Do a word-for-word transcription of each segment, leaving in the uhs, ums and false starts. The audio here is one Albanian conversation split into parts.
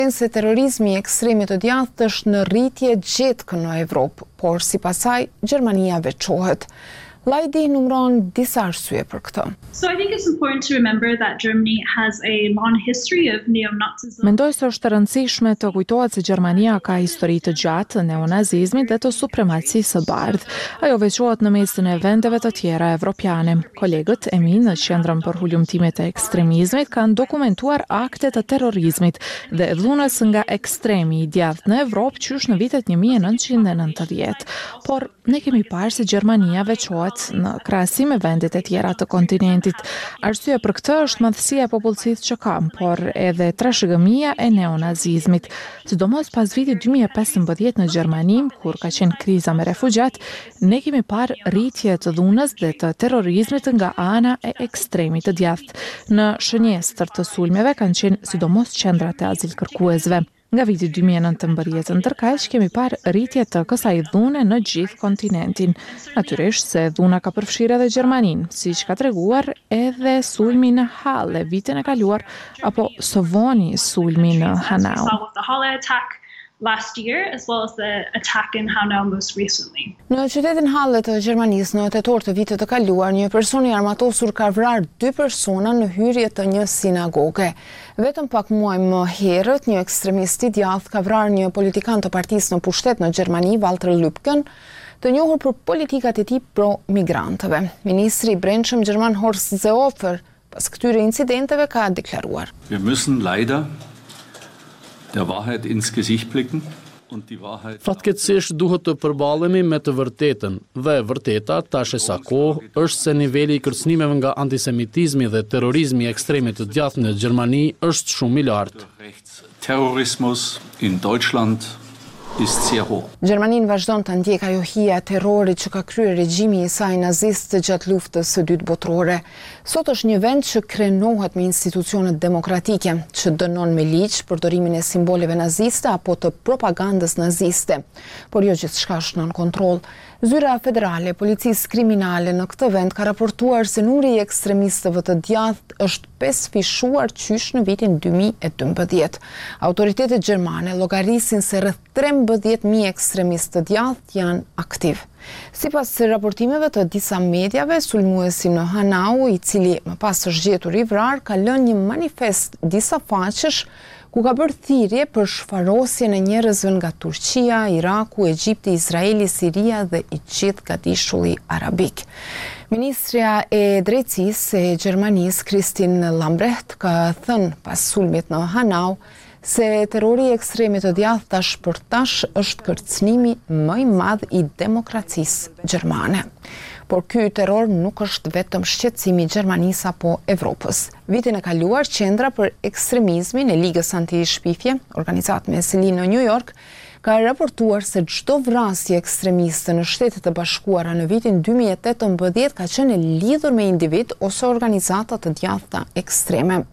Se terrorizmi i ekstremit të djathtë është në rritje gjetke në Evropë, por sipas saj Gjermania veçohet. Lajdi numëron disa arsye për këtë. So I think it's important to remember that Germany has a long history of neo-Nazism. Mendoj se është e rëndësishme të kujtohet se Gjermania ka histori të gjatë të neonazizmit dhe të supremacisë së bardhë. Ajo veçohet në mesin e vendeve të tjera evropiane. Kolegët e mi në Qendrën për Hulumtimet e Ekstremizmit kanë dokumentuar akte të terrorizmit dhe dhunës nga ekstremi i djathtë në Evropë qysh në vitet një mijë e nëntëqind e nëntëdhjetë. Por ne kemi parë se Gjermania veçohet në krahasim me vendet e tjera të kontinentit. Arsyeja për këtë është madhësia e popullsisë që ka, por edhe trashëgimia e neonazizmit. Sidomos pas vitit dy mijë e pesëmbëdhjetë në Gjermani, kur ka qenë kriza me refugjat, ne kemi parë rritje të dhunës dhe të terrorizmit nga ana e ekstremit të djathtë. Në shënjestër të sulmeve kanë qenë sidomos qendrat e azilkërkuesve. Nga viti dy mijë e nëntëmbëdhjetë ndërkaq kemi parë rritje të kësaj dhune në gjithë kontinentin. Natyrisht se dhuna ka përfshirë edhe Gjermaninë, siç ka treguar edhe sulmi në Halle vitin e kaluar apo së voni sulmi në Hanau. Last year, as well as the attack in Hanau most recently. Në qytetin Halle të Gjermanisë në tetor të vitit të kaluar, një person i armatosur ka vrarë dy persona në hyrje të një sinagoge. Vetëm pak muaj më herët, një ekstremist i djathtë ka vrarë një politikan të partisë në pushtet në Gjermani, Walter Lübken, të njohur për politikat e tij pro-migrantëve. Ministri i Brendshëm gjerman Horst Seehofer pas këtyre incidenteve ka deklaruar: Wir müssen leider der Wahrheit ins Gesicht blicken und die Wahrheit. Fatkeqësisht duhet të përballemi me të vërtetën dhe e vërteta tash e sa kohë është se niveli i kërcënimeve nga antisemitizmi dhe terrorizmi i ekstremit të djathtë në Gjermani është shumë i lartë. Terrorismus in Deutschland ist sehr hoch. Gjermaninë vazhdon të ndjek ajohia e terrorit që ka kryer regjimi i saj nazist gjatë luftës së dytë botërore. Sot është një vend që krenohet me institucionet demokratike, që dënon me ligj përdorimin e simboleve naziste apo të propagandës naziste. Por jo gjithçka është nën kontroll. Zyra federale e policisë kriminale në këtë vend ka raportuar se numri i ekstremistëve të djathtë është pesëfishuar qysh në vitin dy mijë e dymbëdhjetë. Autoritetet gjermane llogarisin se rreth trembëdhjetë mijë ekstremistë të djathtë janë aktiv. Sipas raportimeve të disa mediave, sulmuesi në Hanau, i cili më pas është gjetur i vrarë, ka lënë një manifest disa faqesh ku ka bërë thirrje për shfarosjen e njerëzve nga Turqia, Iraku, Egjipti, Izraeli, Siria dhe i gjithë gadishulli arabik. Ministrja e Drejtësisë e Gjermanisë, Christine Lambrecht, ka thënë pas sulmit në Hanau se terrori i ekstremit të djathtë tash për tash është kërcënimi më i madh i demokracisë gjermane. Por ky terror nuk është vetëm shqetësimi i Gjermanisë apo Evropës. Vitin e kaluar, Qendra për Ekstremizmin e Ligës Anti-Shpifje, organizatë me seli në New York, ka raportuar se çdo vrasje ekstremiste në Shtetet e Bashkuara në vitin dy mijë e tetëmbëdhjetë ka qenë e lidhur me individ ose organizata të djathta ekstreme.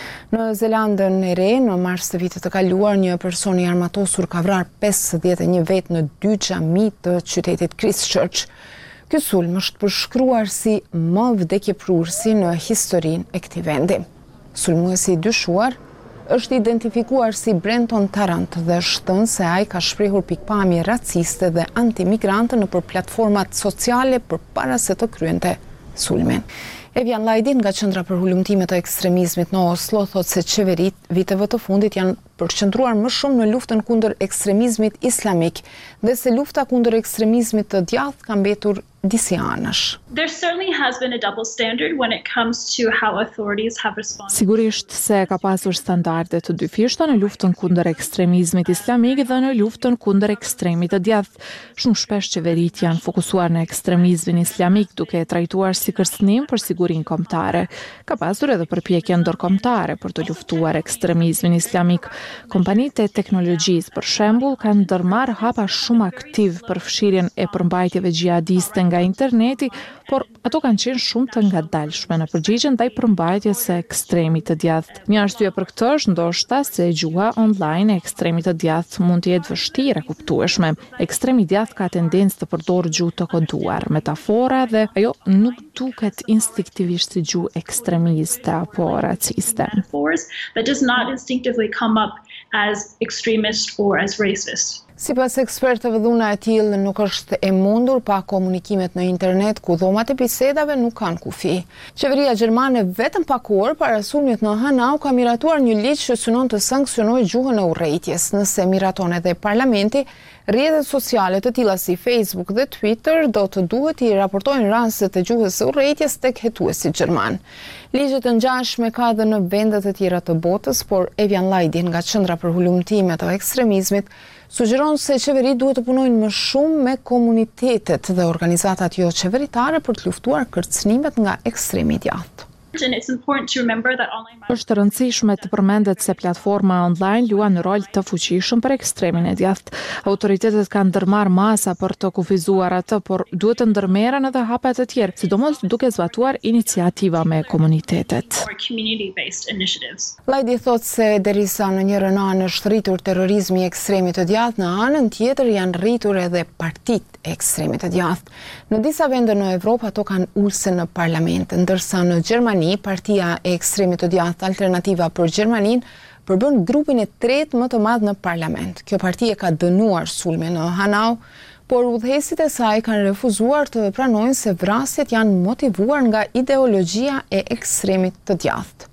Në Zelandën e Re, në mars të vitit të kaluar, një person i armatosur ka vrarë pesëdhjetë e një vet në dy xhami të qytetit Christchurch. Ky sulm është përshkruar si më vdekjeprurësi në historinë e këtij vendi. Sulmuesi i dyshuar është identifikuar si Brenton Tarrant dhe është thënë se ai ka shprehur pikpamje raciste dhe antimigrante nëpër platformat sociale përpara se të kryente sulmin. Evian Lajdin nga Qendra për Hulumtime të Ekstremizmit në Oslo thotë se qeverit viteve të fundit janë përqendruar më shumë në luftën kundër ekstremizmit islamik dhe se lufta kundër ekstremizmit të djathtë ka mbetur disianësh. There certainly has been a double standard when it comes to how authorities have responded. Sigurisht se ka pasur standarde të dyfishta në luftën kundër ekstremizmit islamik dhe në luftën kundër ekstremit të djathtë. Shumë shpesh qeverit janë fokusuar në ekstremizmin islamik duke e trajtuar si kërcënim për sigurinë kombëtare. Ka pasur edhe përpjekje ndërkombëtare për të luftuar ekstremizmin islamik. Kompanitë e teknologjisë, për shembull, kanë ndërmarrë hapa shumë aktiv për fshirjen e përmbajtjeve xhihadiste nga interneti, por ato kanë qenë shumë të ngadalshme në përgjigje ndaj përmbajtjes së ekstremit të djathtë. Një arsye për këtë është ndoshta se gjuha online e ekstremit të djathtë mund të jetë vështirë e kuptueshme. Ekstremi i djathtë ka tendencë të përdorë gjuhë të koduar, metafora dhe ajo nuk duket instinktivisht si gjuhë ekstremiste apo raciste. That does not instinctively come up as extremist or as racist. Sipas ekspertëve, dhuna e tillë nuk është e mundur pa komunikimet në internet ku dhomat e bisedave nuk kanë kufi. Qeveria gjermane vetëm pak orë para sulmit në Hanau ka miratuar një ligj që synon të sanksionojë gjuhën e urrejtjes. Nëse miraton edhe parlamenti, rrjetet sociale të tilla si Facebook dhe Twitter do të duhet i raportojnë rastet e gjuhës së urrejtjes tek hetuesit gjerman. Ligjet e ngjashme ka edhe në vendet e tjera të botës, por Evian Lajdin nga Qendra për Hulumtime të Ekstremizmit sugjeron se qeveritë duhet të punojnë më shumë me komunitetet dhe organizatat jo qeveritare për të luftuar kërcënimet nga ekstremi i djathtë. And it's important to remember that online Është rëndësishme të përmendet se platforma online luan një rol të fuqishëm për ekstremin e djathtë. Autoritetet kanë ndërmarrë masa për të kufizuar atë, por duhet të ndërmerren edhe hapa të tjerë, sidomos duke zbatuar iniciativa me komunitetet. or community-based initiatives. Lajdi thot se derisa në njërën anë është rritur terrorizmi i ekstremit të djathtë, në anën tjetër janë rritur edhe partitë e ekstremit të djathtë. Në disa vende në Evropë ato kanë ulse në parlament, ndërsa në Gjermani partia e ekstremit të djathtë Alternativa për Gjermaninë përbën grupin e tretë më të madh në parlament. Kjo parti e ka dënuar sulmin në Hanau, por udhëheqësit e saj kanë refuzuar të pranojnë se vrasjet janë motivuar nga ideologjia e ekstremit të djathtë.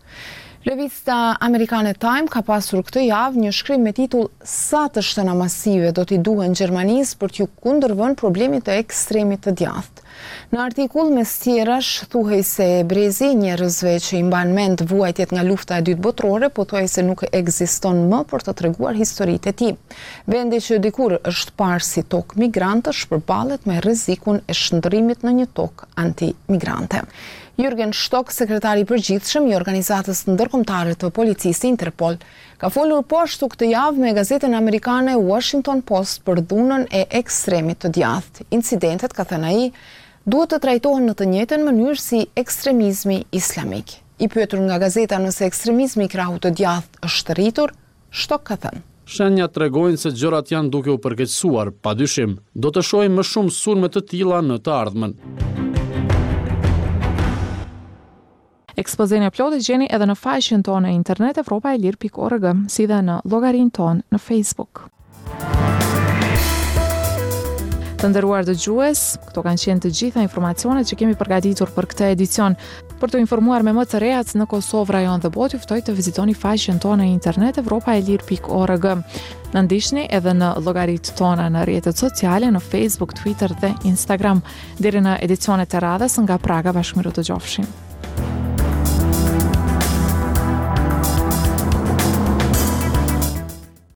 Revista amerikane Time ka pasur këtë javë një shkrim me titull "Sa të shtëna masive do t'i duhen Gjermanisë për t'ju kundërvënë problemit të ekstremit të djathtë". Në artikull mes tjerash thuhej se brezi njerëzve që i mban mend vuajtjet nga lufta e dytë botërore pothuaj se nuk ekziston më për të treguar historitë e tij. Vendi që dikur është parë si tokë migrantësh përballet me rrezikun e shndërrimit në një tokë anti-migrante. Jürgen Stock, sekretari i përgjithshëm i organizatës ndërkombëtare të policisë Interpol, ka folur po ashtu këtë javë me gazetën amerikane Washington Post për dhunën e ekstremit të djathtë. Incidentet, ka thënë ai, duhet të trajtohen në të njëjtën mënyrë si ekstremizmi islamik. I pyetur nga gazeta nëse ekstremizmi i krahut të djathtë është rritur, Stock ka thënë: Shenjat tregojnë se gjërat janë duke u përkeqësuar, padyshim. Do të shohim më shumë sulme të tilla në të ardhmen. Ekspozeni e plotë gjeni edhe në faqen tonë në internet evropa e lirë pikë org, si dhe në llogarinë tonë në Facebook. Të nderuar dëgjues, këto kanë qenë të gjitha informacionet që kemi përgatitur për këtë edicion. Për të informuar me më të rejat në Kosovë, rajon dhe botë, ju ftoj të vizitoni faqen tonë në internet evropa e lirë pikë org. Na ndiqni edhe në llogaritë tona në rrjetet sociale, në Facebook, Twitter dhe Instagram. Deri në edicionet e radhës nga Praga, bashkëmiru të gjofshim.